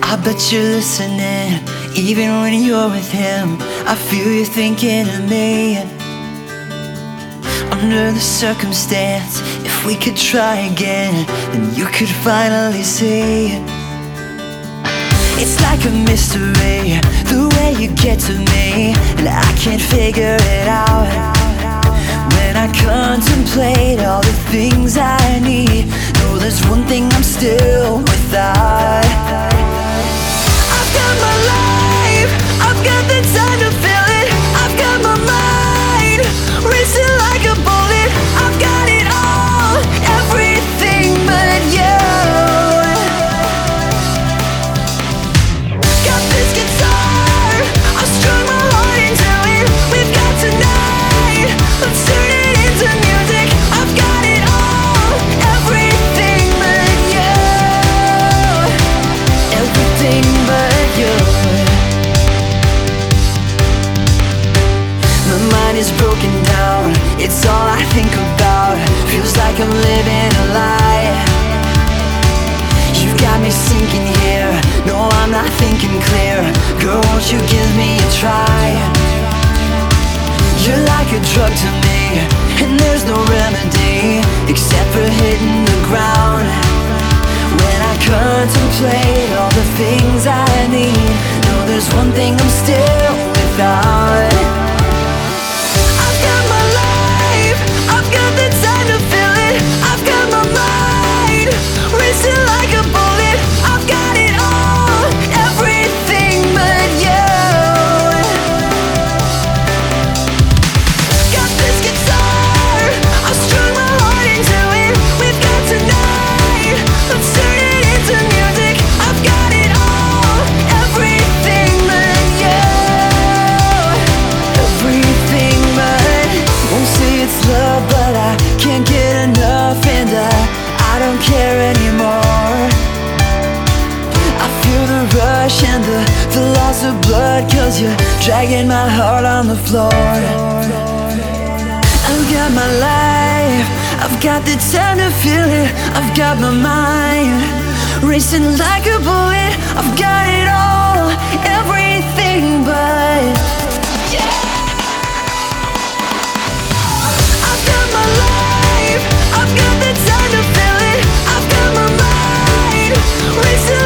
I bet you're listening, even when you're with him. I feel you thinking of me. Under the circumstance, if we could try again, then you could finally see. It's like a mystery, the way you get to me, and I can't figure it out. When I contemplate all the things I need, no, there's one thing I'm still without. I've got my life, I've got the time to feel it, I've got my mind racing like a bullet. I've got it all, everything but you. Got this guitar, I've strung my heart into it. We've got tonight, let's turn it into music. I've got it all, everything but you. Everything but you. My mind is broken down, it's all I think about. Feels like I'm living a lie. You've got me sinking here, no, I'm not thinking clear. Girl, won't you give me a try? You're like a drug to me, and there's no remedy except for hitting the ground. When I contemplate all the things I need, no, there's one thing I'm still without. I've got my life, I've got the time to feel it, I've got my mind racing like a bullet. I've got it all, everything but you. Got this guitar, I've strung my heart into it. We've got tonight, let's turn it into music. I've got it all, everything but you. Everything but, won't say it's love, but I can't get enough, and I don't care anymore. I feel the rush and the loss of blood, 'cause you're dragging my heart on the floor. I've got my life, I've got the time to feel it, I've got my mind racing like a bullet. I've got it all, everything but I've got my life, I've got the time to feel it, I've got my mind racing